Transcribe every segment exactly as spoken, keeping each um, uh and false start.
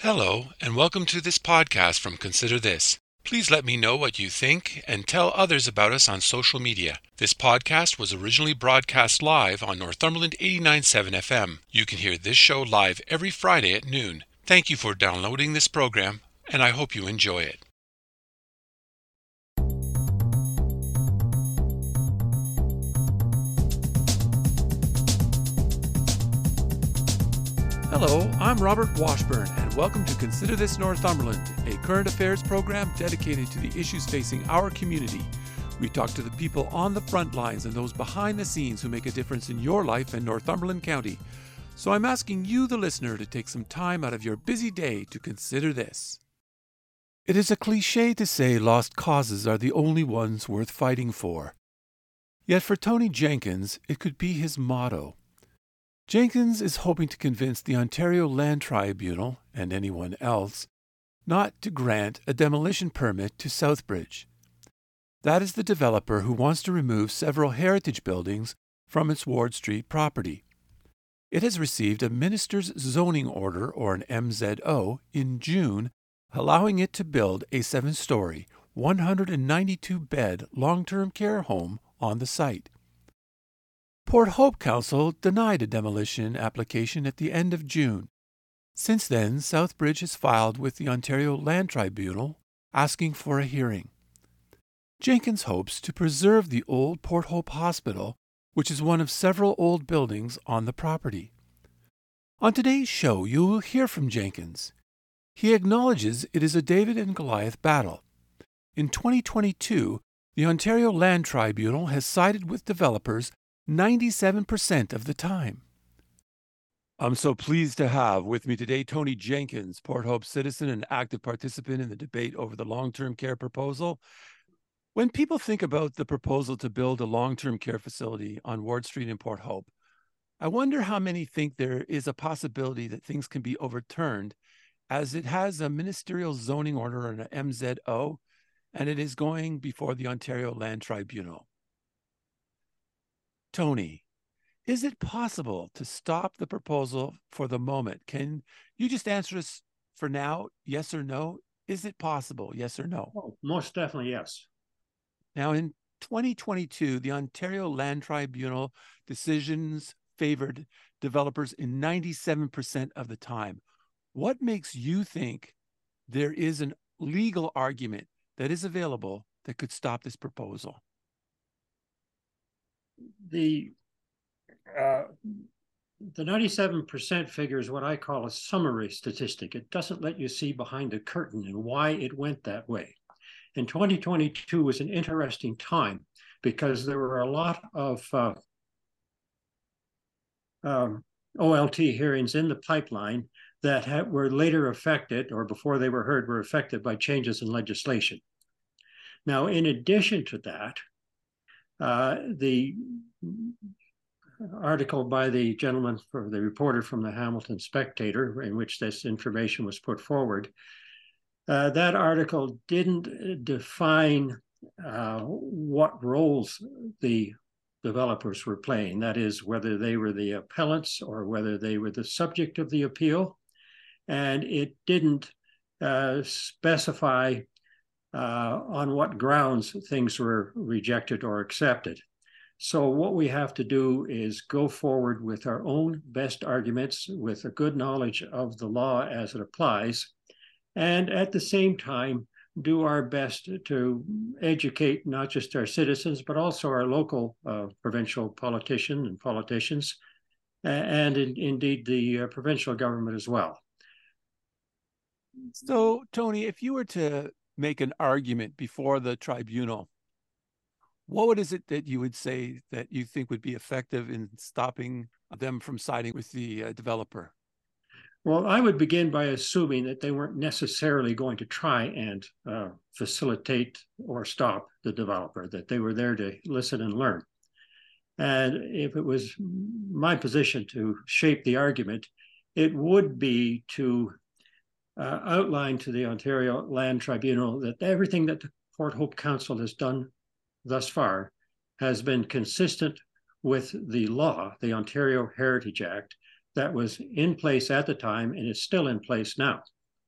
Hello, and welcome to this podcast from Consider This. Please let me know what you think and tell others about us on social media. This podcast was originally broadcast live on Northumberland eighty-nine point seven F M. You can hear this show live every Friday at noon. Thank you for downloading this program, and I hope you enjoy it. Hello, I'm Robert Washburn, and welcome to Consider This Northumberland, a current affairs program dedicated to the issues facing our community. We talk to the people on the front lines and those behind the scenes who make a difference in your life in Northumberland County. So I'm asking you, the listener, to take some time out of your busy day to consider this. It is a cliche to say lost causes are the only ones worth fighting for. Yet for Tony Jenkins, it could be his motto. Jenkins is hoping to convince the Ontario Land Tribunal, and anyone else, not to grant a demolition permit to Southbridge. That is the developer who wants to remove several heritage buildings from its Ward Street property. It has received a Minister's Zoning Order, or an M Z O, in June, allowing it to build a seven-story, one hundred ninety-two bed long-term care home on the site. Port Hope Council denied a demolition application at the end of June. Since then, Southbridge has filed with the Ontario Land Tribunal asking for a hearing. Jenkins hopes to preserve the old Port Hope Hospital, which is one of several old buildings on the property. On today's show, you will hear from Jenkins. He acknowledges it is a David and Goliath battle. In twenty twenty-two, the Ontario Land Tribunal has sided with developers ninety-seven percent of the time. I'm so pleased to have with me today Tony Jenkins, Port Hope citizen and active participant in the debate over the long-term care proposal. When people think about the proposal to build a long-term care facility on Ward Street in Port Hope, I wonder how many think there is a possibility that things can be overturned, as it has a ministerial zoning order and an M Z O, and it is going before the Ontario Land Tribunal. Tony, is it possible to stop the proposal for the moment? Can you just answer us for now, yes or no? Is it possible, yes or no? Oh, most definitely, yes. Now, in twenty twenty-two, the Ontario Land Tribunal decisions favored developers in ninety-seven percent of the time. What makes you think there is an legal argument that is available that could stop this proposal? The uh, the ninety-seven percent figure is what I call a summary statistic. It doesn't let you see behind the curtain and why it went that way. And twenty twenty-two was an interesting time because there were a lot of uh, um, O L T hearings in the pipeline that ha- were later affected, or before they were heard, were affected by changes in legislation. Now, in addition to that, Uh, the article by the gentleman, for the reporter from the Hamilton Spectator, in which this information was put forward, uh, that article didn't define uh, what roles the developers were playing. That is, whether they were the appellants or whether they were the subject of the appeal. And it didn't uh, specify Uh, on what grounds things were rejected or accepted. So what we have to do is go forward with our own best arguments, with a good knowledge of the law as it applies, and at the same time, do our best to educate not just our citizens, but also our local uh, provincial politicians and politicians, and in, indeed the uh, provincial government as well. So, Tony, if you were to make an argument before the tribunal, what is it that you would say that you think would be effective in stopping them from siding with the uh, developer? Well, I would begin by assuming that they weren't necessarily going to try and uh, facilitate or stop the developer, that they were there to listen and learn. And if it was my position to shape the argument, it would be to uh, outline to the Ontario Land Tribunal that everything that the Port Hope Council has done thus far has been consistent with the law, the Ontario Heritage Act, that was in place at the time and is still in place now.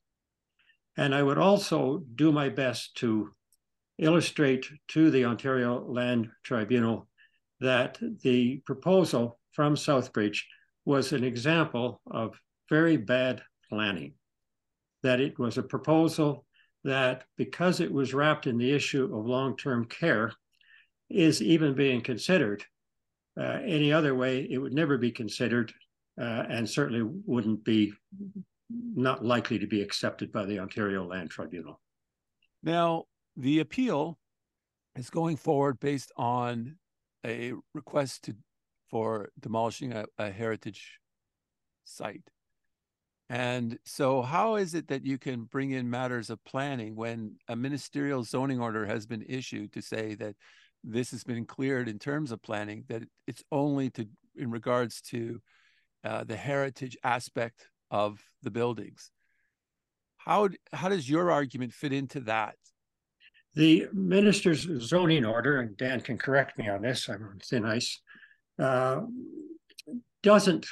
And I would also do my best to illustrate to the Ontario Land Tribunal that the proposal from Southbridge was an example of very bad planning, that it was a proposal that, because it was wrapped in the issue of long-term care, is even being considered. Uh, any other way, it would never be considered, uh, and certainly wouldn't be, not likely to be accepted by the Ontario Land Tribunal. Now, the appeal is going forward based on a request to, for demolishing a, a heritage site. And so how is it that you can bring in matters of planning when a ministerial zoning order has been issued to say that this has been cleared in terms of planning, that it's only to in regards to uh, the heritage aspect of the buildings? How, how does your argument fit into that? The minister's zoning order, and Dan can correct me on this, I'm on thin ice, uh, doesn't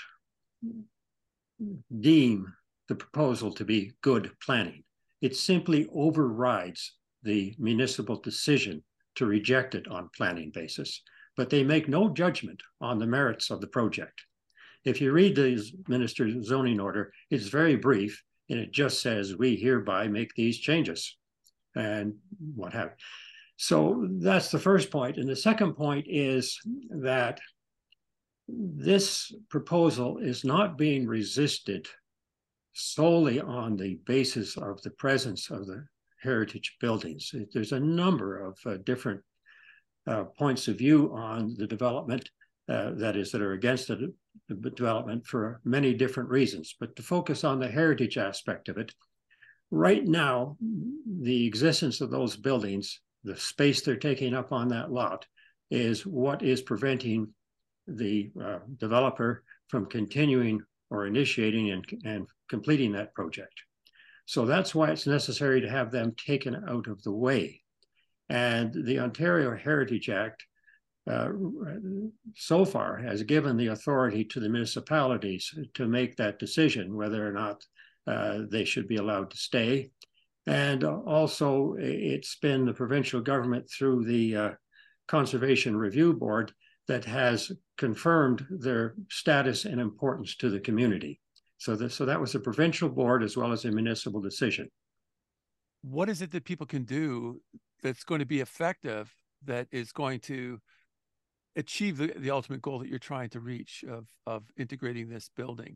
deem the proposal to be good planning. It simply overrides the municipal decision to reject it on planning basis, but they make no judgment on the merits of the project. If you read the minister's zoning order, it's very brief, and it just says, we hereby make these changes and what have you. So that's the first point. And the second point is that this proposal is not being resisted solely on the basis of the presence of the heritage buildings. There's a number of uh, different uh, points of view on the development, uh, that is, that are against the, the development for many different reasons. But to focus on the heritage aspect of it, right now, the existence of those buildings, the space they're taking up on that lot, is what is preventing the uh, developer from continuing or initiating and, and completing that project. So that's why it's necessary to have them taken out of the way. And the Ontario Heritage Act uh, so far has given the authority to the municipalities to make that decision, whether or not uh, they should be allowed to stay. And also it's been the provincial government through the uh, Conservation Review Board that has confirmed their status and importance to the community. So, the, so that was a provincial board as well as a municipal decision. What is it that people can do that's going to be effective, that is going to achieve the, the ultimate goal that you're trying to reach of, of integrating this building?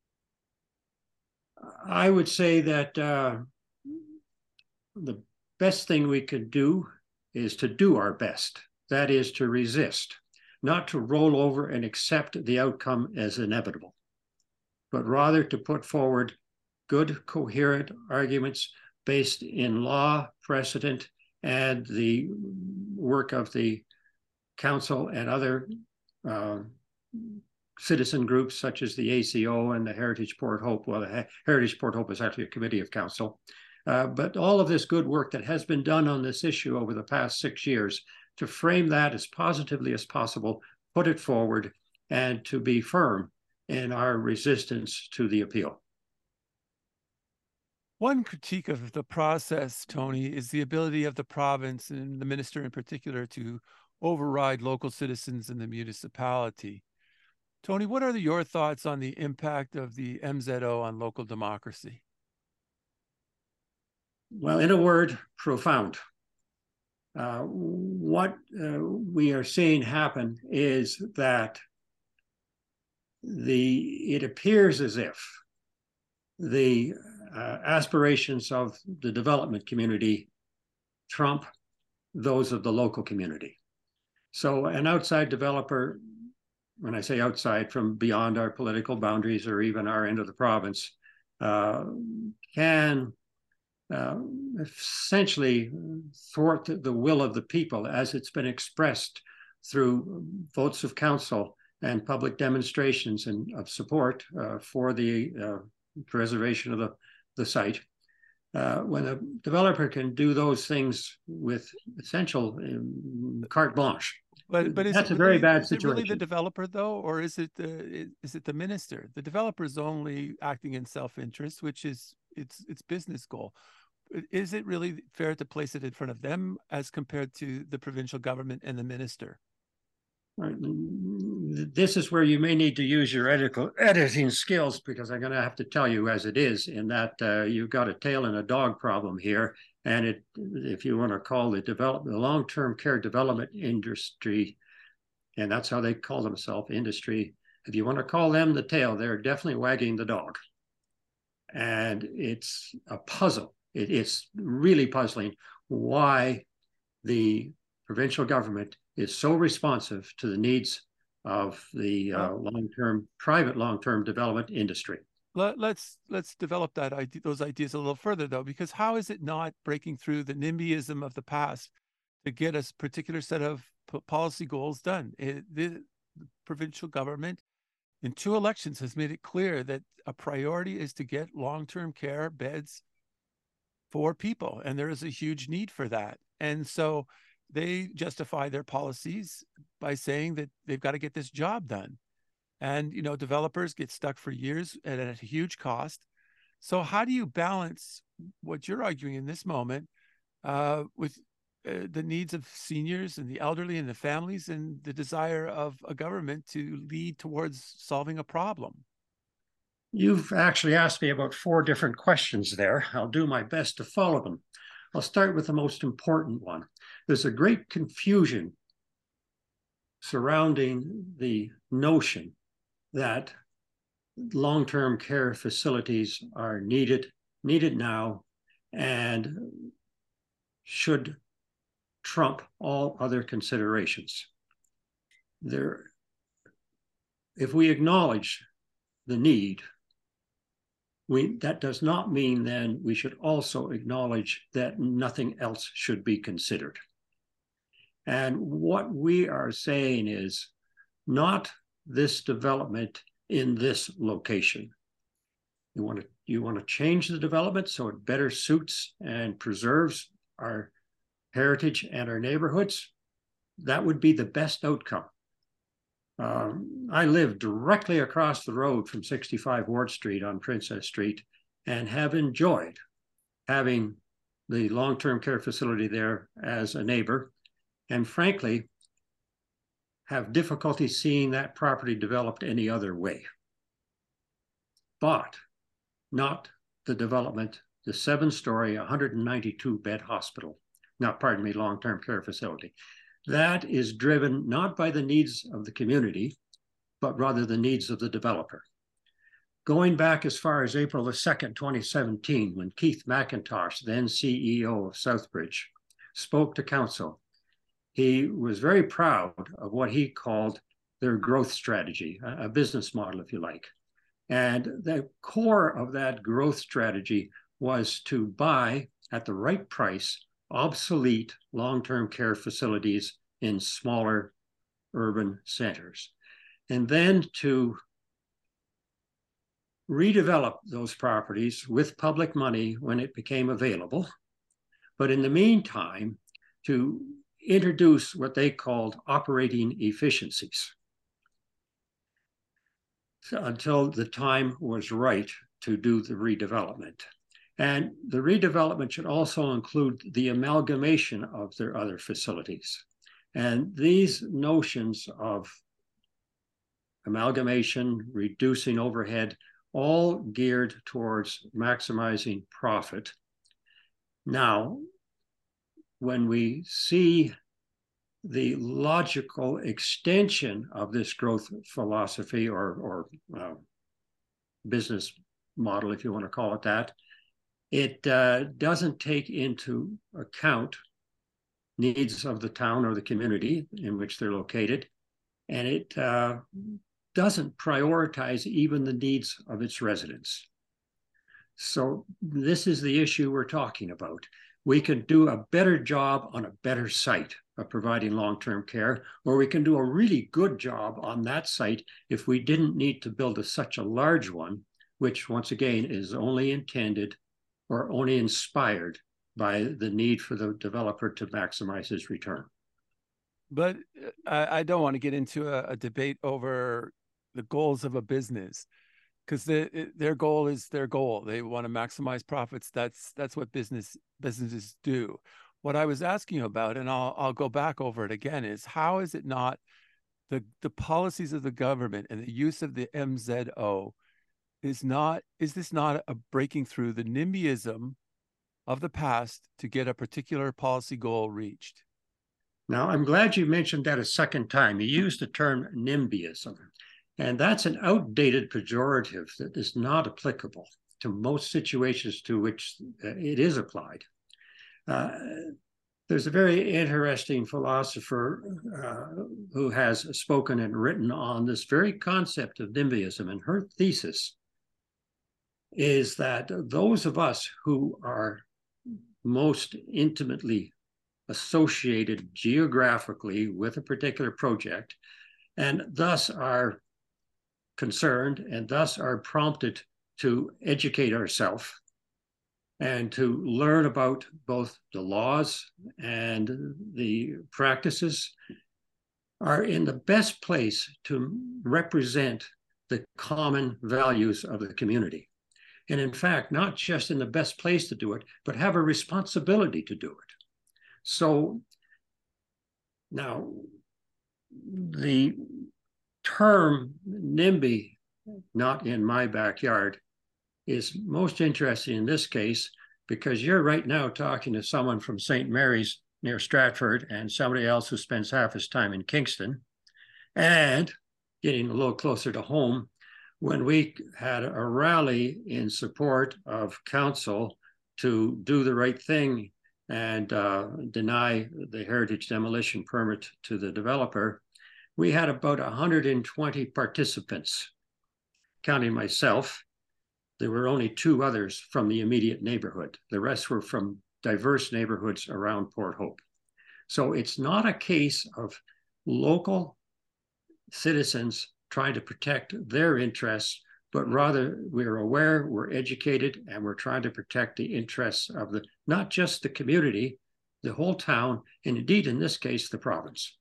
I would say that uh, the best thing we could do is to do our best. That is to resist, not to roll over and accept the outcome as inevitable, but rather to put forward good, coherent arguments based in law, precedent, and the work of the council and other uh, citizen groups such as the A C O and the Heritage Port Hope. Well, the Heritage Port Hope is actually a committee of council. Uh, but all of this good work that has been done on this issue over the past six years, to frame that as positively as possible, put it forward, and to be firm in our resistance to the appeal. One critique of the process, Tony, is the ability of the province and the minister in particular to override local citizens in the municipality. Tony, what are your thoughts on the impact of the M Z O on local democracy? Well, in a word, profound. Uh, what uh, we are seeing happen is that the it appears as if the uh, aspirations of the development community trump those of the local community. So an outside developer, when I say outside, from beyond our political boundaries or even our end of the province, uh, can uh, essentially thwart the will of the people as it's been expressed through votes of council and public demonstrations and of support uh, for the uh, preservation of the, the site. Uh, when a developer can do those things with essential um, carte blanche, but but is that's it a really, very bad is situation. it really the developer though, or is it the is it the minister? The developer is only acting in self-interest, which is its its business goal. is it really fair to place it in front of them as compared to the provincial government and the minister? This is where you may need to use your editorial, editing skills, because I'm going to have to tell you as it is, in that uh, you've got a tail and a dog problem here. And it, if you want to call the development, the long-term care development industry, and that's how they call themselves, industry, if you want to call them the tail, they're definitely wagging the dog. And it's a puzzle. It, it's really puzzling why the provincial government is so responsive to the needs of the uh, long-term, private long-term development industry. Let, let's let's develop that idea, those ideas a little further, though, because how is it not breaking through the NIMBYism of the past to get a particular set of policy goals done? It, the, the provincial government in two elections has made it clear that a priority is to get long-term care beds for people, and there is a huge need for that. And so they justify their policies by saying that they've got to get this job done. And, you know, developers get stuck for years at a huge cost. So how do you balance what you're arguing in this moment uh, with uh, the needs of seniors and the elderly and the families and the desire of a government to lead towards solving a problem? You've actually asked me about four different questions there. I'll do my best to follow them. I'll start with the most important one. There's a great confusion surrounding the notion that long-term care facilities are needed, needed now, and should trump all other considerations. There, if we acknowledge the need, we, that does not mean then we should also acknowledge that nothing else should be considered. And what we are saying is not this development in this location. You want to, you want to change the development so it better suits and preserves our heritage and our neighborhoods. That would be the best outcome. Um, I live directly across the road from sixty-five Ward Street on Princess Street and have enjoyed having the long-term care facility there as a neighbor, and frankly, have difficulty seeing that property developed any other way. But not the development, the seven-story, one hundred ninety-two bed hospital, not, pardon me, long-term care facility. That is driven not by the needs of the community, but rather the needs of the developer. Going back as far as April the second, twenty seventeen, when Keith McIntosh, then C E O of Southbridge, spoke to council, he was very proud of what he called their growth strategy, a business model, if you like. And the core of that growth strategy was to buy at the right price obsolete long-term care facilities in smaller urban centers, and then to redevelop those properties with public money when it became available. But in the meantime, to introduce what they called operating efficiencies until the time was right to do the redevelopment. And the redevelopment should also include the amalgamation of their other facilities. And these notions of amalgamation, reducing overhead, all geared towards maximizing profit. Now, when we see the logical extension of this growth philosophy or, or uh, business model, if you want to call it that, it uh, doesn't take into account needs of the town or the community in which they're located, and it uh, doesn't prioritize even the needs of its residents. So this is the issue we're talking about. We can do a better job on a better site of providing long-term care, or we can do a really good job on that site if we didn't need to build a, such a large one, which once again is only intended or only inspired by the need for the developer to maximize his return. But I, I don't want to get into a, a debate over the goals of a business. because the, their goal is their goal. They want to maximize profits. That's that's what business businesses do. What I was asking you about, and I'll I'll go back over it again, is how is it not the the policies of the government and the use of the M Z O is not is this not a breaking through the NIMBYism of the past to get a particular policy goal reached? Now, I'm glad you mentioned that a second time. You used the term NIMBYism, and that's an outdated pejorative that is not applicable to most situations to which it is applied. Uh, there's a very interesting philosopher uh, who has spoken and written on this very concept of NIMBYism, and her thesis is that those of us who are most intimately associated geographically with a particular project, and thus are concerned and thus are prompted to educate ourselves and to learn about both the laws and the practices, are in the best place to represent the common values of the community. And in fact, not just in the best place to do it, but have a responsibility to do it. So now the term NIMBY, not in my backyard, is most interesting in this case because you're right now talking to someone from Saint Mary's near Stratford and somebody else who spends half his time in Kingston. And getting a little closer to home, when we had a rally in support of council to do the right thing and uh, deny the heritage demolition permit to the developer, we had about one hundred twenty participants, counting myself. There were only two others from the immediate neighborhood. The rest were from diverse neighborhoods around Port Hope. So it's not a case of local citizens trying to protect their interests, but rather we're aware, we're educated, and we're trying to protect the interests of the not just the community, the whole town, and indeed, in this case, the province.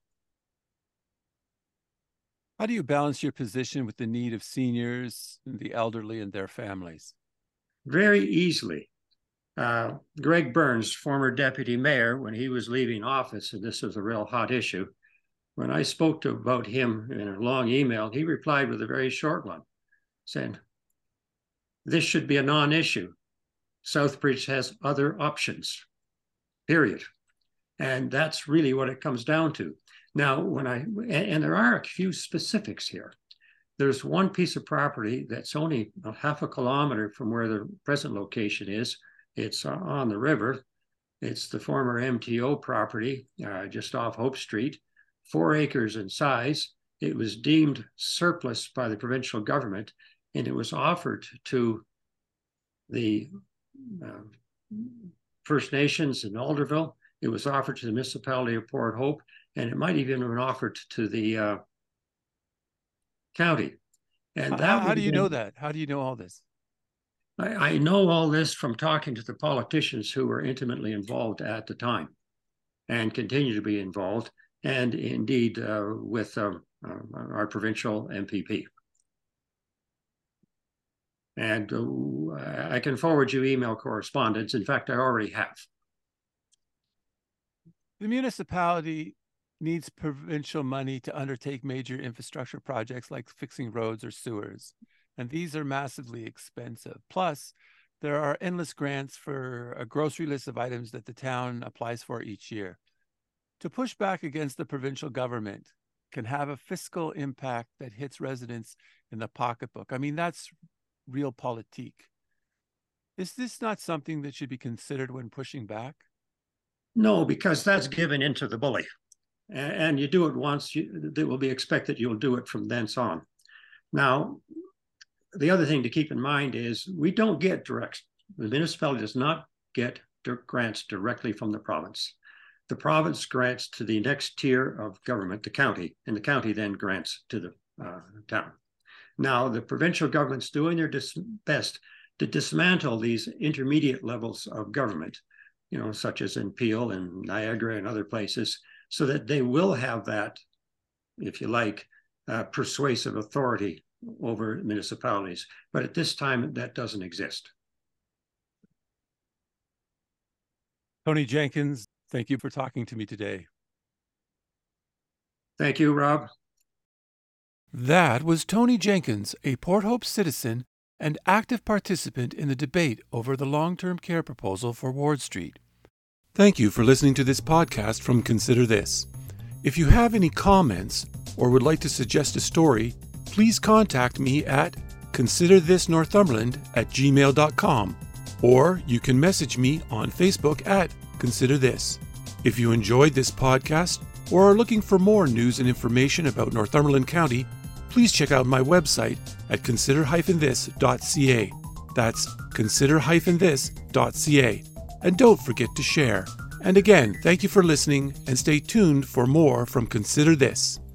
How do you balance your position with the need of seniors, the elderly, and their families? Very easily. Uh, Greg Burns, former deputy mayor, when he was leaving office, and this was a real hot issue, when I spoke to about him in a long email, he replied with a very short one, saying, this should be a non-issue. Southbridge has other options, period. And that's really what it comes down to. Now, when I, and there are a few specifics here. There's one piece of property that's only a half a kilometer from where the present location is. It's on the river. It's the former M T O property, uh, just off Hope Street. Four acres in size. It was deemed surplus by the provincial government, and it was offered to the uh, First Nations in Alderville. It was offered to the municipality of Port Hope, and it might even have been offered to the uh, county. And that how, how do you been, know that? How do you know all this? I, I know all this from talking to the politicians who were intimately involved at the time and continue to be involved, and indeed uh, with uh, uh, our provincial M P P. And uh, I can forward you email correspondence. In fact, I already have. The municipality needs provincial money to undertake major infrastructure projects like fixing roads or sewers, and these are massively expensive. Plus, there are endless grants for a grocery list of items that the town applies for each year. To push back against the provincial government can have a fiscal impact that hits residents in the pocketbook. I mean, that's realpolitik. Is this not something that should be considered when pushing back? No, because that's given into the bully. And you do it once, you, it will be expected you'll do it from thence on. Now, the other thing to keep in mind is we don't get direct, the municipality does not get grants directly from the province. The province grants to the next tier of government, the county, and the county then grants to the uh, town. Now, the provincial government's doing their best to dismantle these intermediate levels of government, you know, such as in Peel and Niagara and other places, so that they will have that, if you like, uh, persuasive authority over municipalities. But at this time, that doesn't exist. Tony Jenkins, thank you for talking to me today. Thank you, Rob. That was Tony Jenkins, a Port Hope citizen and active participant in the debate over the long-term care proposal for Ward Street. Thank you for listening to this podcast from Consider This. If you have any comments or would like to suggest a story, please contact me at considerthisnorthumberland at gmail dot com, or you can message me on Facebook at Consider This. If you enjoyed this podcast or are looking for more news and information about Northumberland County, please check out my website at consider dash this dot c a. That's consider dash this dot c a. And don't forget to share. And again, thank you for listening, and stay tuned for more from Consider This.